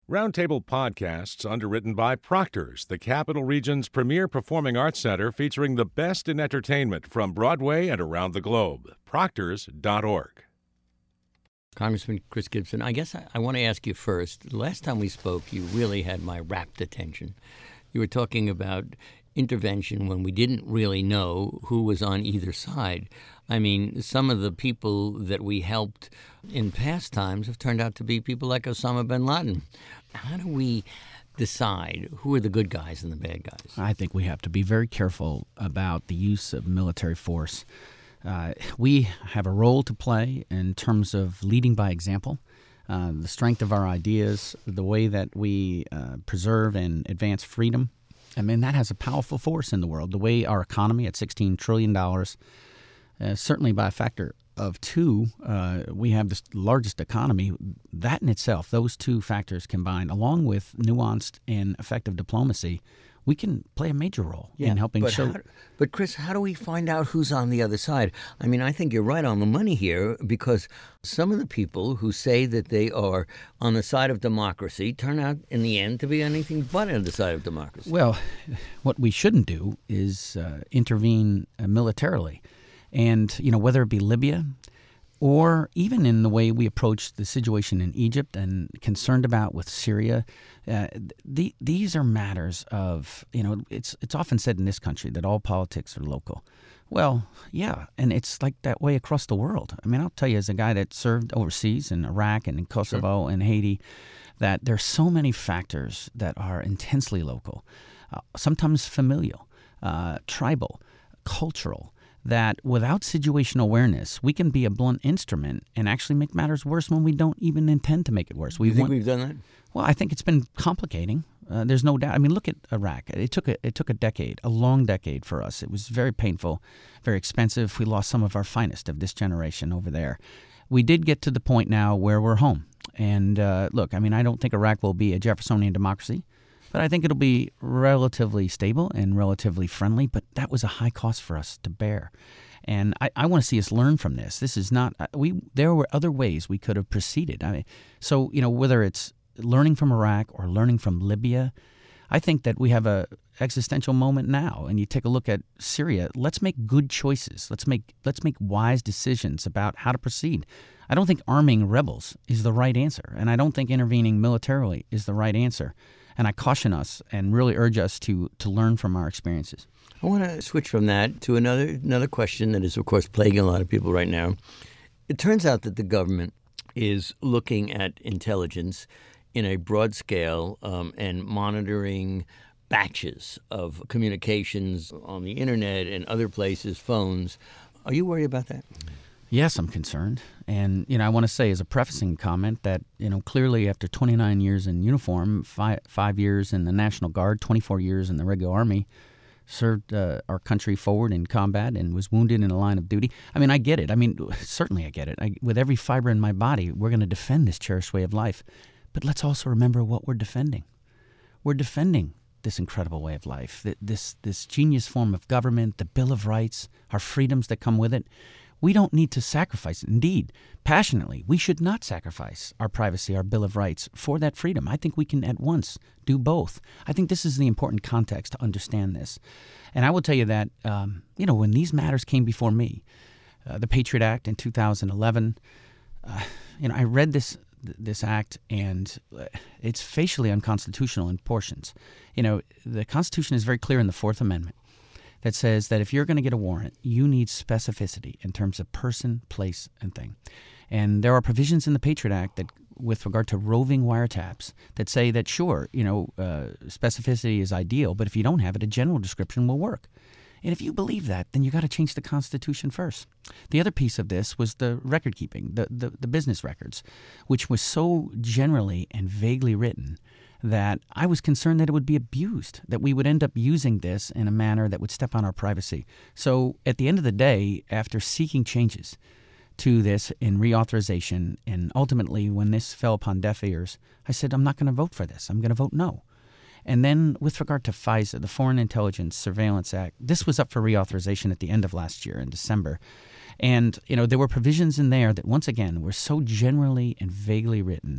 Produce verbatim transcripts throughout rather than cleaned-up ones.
Roundtable Podcasts, underwritten by Proctor's, the Capital Region's premier performing arts center featuring the best in entertainment from Broadway and around the globe. Proctors dot org. Congressman Chris Gibson, I guess I, I want to ask you first. Last time we spoke, you really had my rapt attention. You were talking about intervention when we didn't really know who was on either side. I mean, some of the people that we helped in past times have turned out to be people like Osama bin Laden. How do we decide who are the good guys and the bad guys? I think we have to be very careful about the use of military force. Uh, we have a role to play in terms of leading by example. Uh, the strength of our ideas, the way that we uh, preserve and advance freedom. I mean, that has a powerful force in the world. The way our economy at sixteen trillion dollars, uh, certainly by a factor of two, uh, we have the largest economy. That in itself, those two factors combined, along with nuanced and effective diplomacy, we can play a major role yeah, in helping but show. How, but, Chris, how do we find out who's on the other side? I mean, I think you're right on the money here, because some of the people who say that they are on the side of democracy turn out in the end to be anything but on the side of democracy. Well, what we shouldn't do is uh, intervene uh, militarily. And, you know, whether it be Libya or even in the way we approach the situation in Egypt and concerned about with Syria, uh, the, these are matters of, you know, it's it's often said in this country that all politics are local. Well, yeah, and it's like that way across the world. I mean, I'll tell you, as a guy that served overseas in Iraq and in Kosovo sure. and Haiti, that there's so many factors that are intensely local, uh, sometimes familial, uh, tribal, cultural, that without situational awareness, we can be a blunt instrument and actually make matters worse when we don't even intend to make it worse. We you think want, we've done that? Well, I think it's been complicating. Uh, there's no doubt. I mean, look at Iraq. It took a it took a decade, a long decade for us. It was very painful, very expensive. We lost some of our finest of this generation over there. We did get to the point now where we're home. And uh, look, I mean, I don't think Iraq will be a Jeffersonian democracy, but I think it'll be relatively stable and relatively friendly. But that was a high cost for us to bear. And I, I want to see us learn from this. This is not – we. There were other ways we could have proceeded. I mean, so, you know, whether it's learning from Iraq or learning from Libya, I think that we have a existential moment now. And you take a look at Syria. Let's make good choices. Let's make let's make wise decisions about how to proceed. I don't think arming rebels is the right answer. And I don't think intervening militarily is the right answer. And I caution us and really urge us to to learn from our experiences. I want to switch from that to another another question that is, of course, plaguing a lot of people right now. It turns out that the government is looking at intelligence in a broad scale um, and monitoring batches of communications on the internet and other places, phones. Are you worried about that? Yes, I'm concerned. And, you know, I want to say as a prefacing comment that, you know, clearly after twenty-nine years in uniform, five, five years in the National Guard, twenty-four years in the regular Army, served uh, our country forward in combat and was wounded in a line of duty. I mean, I get it. I mean, certainly I get it. I, with every fiber in my body, we're going to defend this cherished way of life. But let's also remember what we're defending. We're defending this incredible way of life, this this genius form of government, the Bill of Rights, our freedoms that come with it. We don't need to sacrifice it. Indeed, passionately, we should not sacrifice our privacy, our Bill of Rights for that freedom. I think we can at once do both. I think this is the important context to understand this. And I will tell you that, um, you know, when these matters came before me, uh, the Patriot Act in two thousand eleven, uh, you know, I read this this act, and it's facially unconstitutional in portions. You know, the Constitution is very clear in the Fourth Amendment that says that if you're going to get a warrant, you need specificity in terms of person, place, and thing. And there are provisions in the Patriot Act that, with regard to roving wiretaps, that say that, sure, you know, uh, specificity is ideal, but if you don't have it, a general description will work. And if you believe that, then you got to change the Constitution first. The other piece of this was the record keeping, the, the, the business records, which was so generally and vaguely written that I was concerned that it would be abused, that we would end up using this in a manner that would step on our privacy. So at the end of the day, after seeking changes to this in reauthorization, and ultimately when this fell upon deaf ears, I said, I'm not going to vote for this. I'm going to vote no. And then with regard to FISA, the Foreign Intelligence Surveillance Act, this was up for reauthorization at the end of last year in December. And, you know, there were provisions in there that, once again, were so generally and vaguely written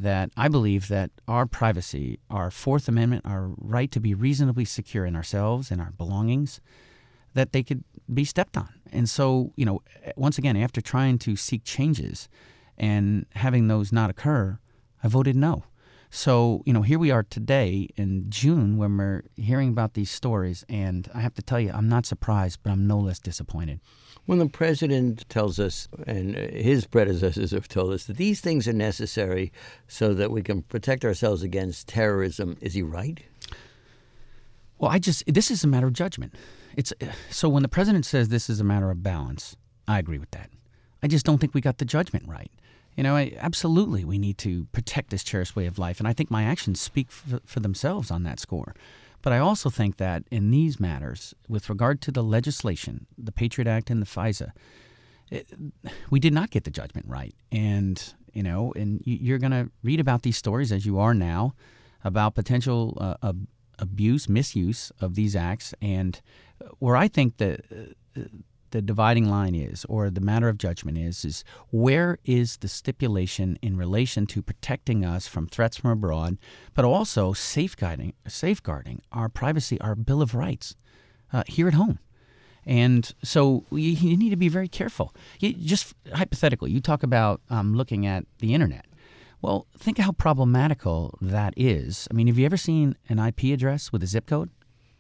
that I believe that our privacy, our Fourth Amendment, our right to be reasonably secure in ourselves and our belongings, that they could be stepped on. And so, you know, once again, after trying to seek changes and having those not occur, I voted no. So, you know, here we are today in June when we're hearing about these stories, and I have to tell you, I'm not surprised, but I'm no less disappointed. When the president tells us, and his predecessors have told us, that these things are necessary so that we can protect ourselves against terrorism, is he right? Well, I just, this is a matter of judgment. It's so when the president says this is a matter of balance, I agree with that. I just don't think we got the judgment right. You know, I, absolutely we need to protect this cherished way of life, and I think my actions speak for, for themselves on that score. But I also think that in these matters, with regard to the legislation, the Patriot Act and the FISA, it, we did not get the judgment right. And, you know, and you're going to read about these stories, as you are now, about potential uh, ab- abuse, misuse of these acts. And where I think the, uh, the dividing line is, or the matter of judgment is, is where is the stipulation in relation to protecting us from threats from abroad, but also safeguarding, safeguarding our privacy, our Bill of Rights uh, here at home. And so you, you need to be very careful. You, just hypothetically, you talk about um, looking at the internet. Well, think how problematical that is. I mean, have you ever seen an I P address with a zip code?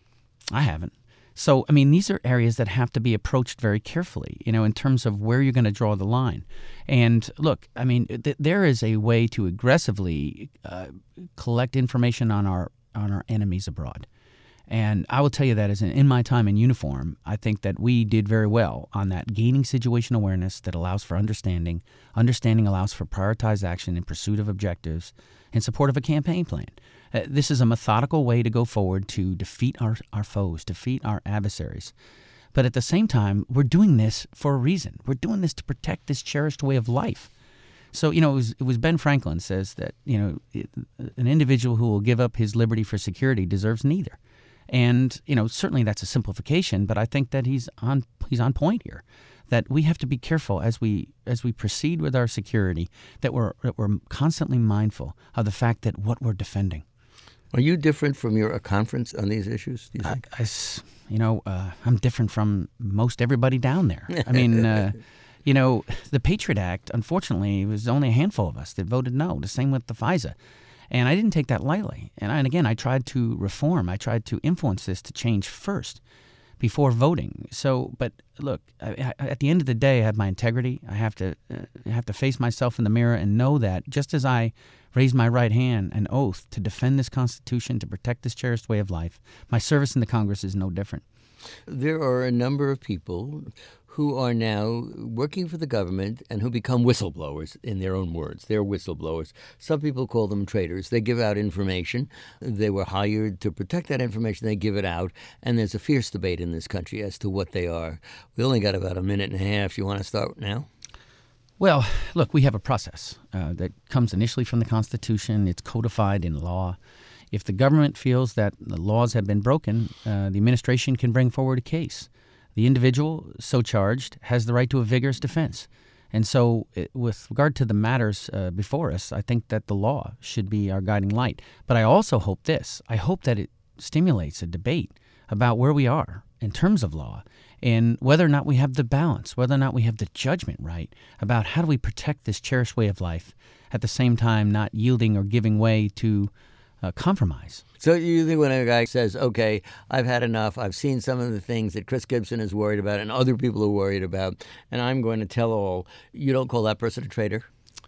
I haven't. So, I mean, these are areas that have to be approached very carefully, you know, in terms of where you're going to draw the line. And look, I mean, th- there is a way to aggressively uh, collect information on our on our enemies abroad. And I will tell you that as in, in my time in uniform, I think that we did very well on that, gaining situation awareness that allows for understanding. Understanding allows for prioritized action in pursuit of objectives in support of a campaign plan. Uh, this is a methodical way to go forward to defeat our, our foes, defeat our adversaries. But at the same time, we're doing this for a reason. We're doing this to protect this cherished way of life. So, you know, it was, it was Ben Franklin says that, you know, it, an individual who will give up his liberty for security deserves neither. And, you know, certainly that's a simplification, but I think that he's on he's on point here, that we have to be careful as we as we proceed with our security, that we're that we're constantly mindful of the fact that what we're defending. Are you different from your conference on these issues, do you think? I, I, you know, uh, I'm different from most everybody down there. I mean, uh, you know, the Patriot Act, unfortunately, it was only a handful of us that voted no. The same with the FISA. And I didn't take that lightly. And, I, and again, I tried to reform. I tried to influence this to change first before voting. So, but look, I, I, at the end of the day, I have my integrity. I have to uh, I have to face myself in the mirror and know that just as I raised my right hand, an oath to defend this Constitution, to protect this cherished way of life, my service in the Congress is no different. There are a number of people who are now working for the government and who become whistleblowers, in their own words. They're whistleblowers. Some people call them traitors. They give out information. They were hired to protect that information. They give it out. And there's a fierce debate in this country as to what they are. We only got about a minute and a half. You want to start now? Well, look, we have a process uh, that comes initially from the Constitution. It's codified in law. If the government feels that the laws have been broken, uh, the administration can bring forward a case. The individual so charged has the right to a vigorous defense. And so it, with regard to the matters uh, before us, I think that the law should be our guiding light. But I also hope this. I hope that it stimulates a debate about where we are in terms of law and whether or not we have the balance, whether or not we have the judgment right about how do we protect this cherished way of life, at the same time not yielding or giving way to uh, compromise. So you think when a guy says, okay, I've had enough, I've seen some of the things that Chris Gibson is worried about and other people are worried about, and I'm going to tell all, you don't call that person a traitor?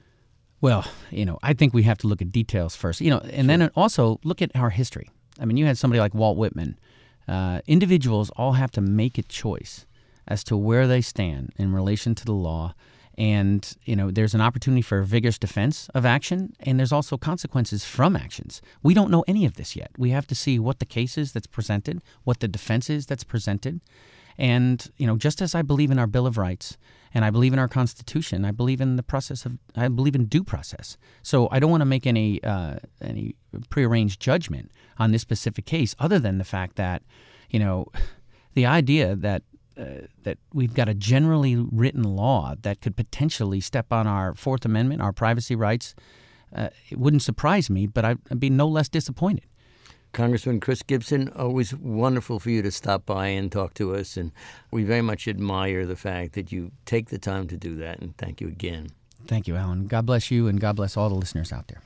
Well, you know, I think we have to look at details first, you know, and sure. Then also look at our history. I mean, you had somebody like Walt Whitman. Uh, individuals all have to make a choice as to where they stand in relation to the law. And, you know, there's an opportunity for a vigorous defense of action, and there's also consequences from actions. We don't know any of this yet. We have to see what the case is that's presented, what the defense is that's presented. And, you know, just as I believe in our Bill of Rights and I believe in our Constitution, I believe in the process of, I believe in due process. So I don't want to make any uh, any prearranged judgment on this specific case other than the fact that, you know, the idea that Uh, that we've got a generally written law that could potentially step on our Fourth Amendment, our privacy rights, uh, it wouldn't surprise me, but I'd, I'd be no less disappointed. Congressman Chris Gibson, always wonderful for you to stop by and talk to us, and we very much admire the fact that you take the time to do that, and thank you again. Thank you, Alan. God bless you, and God bless all the listeners out there.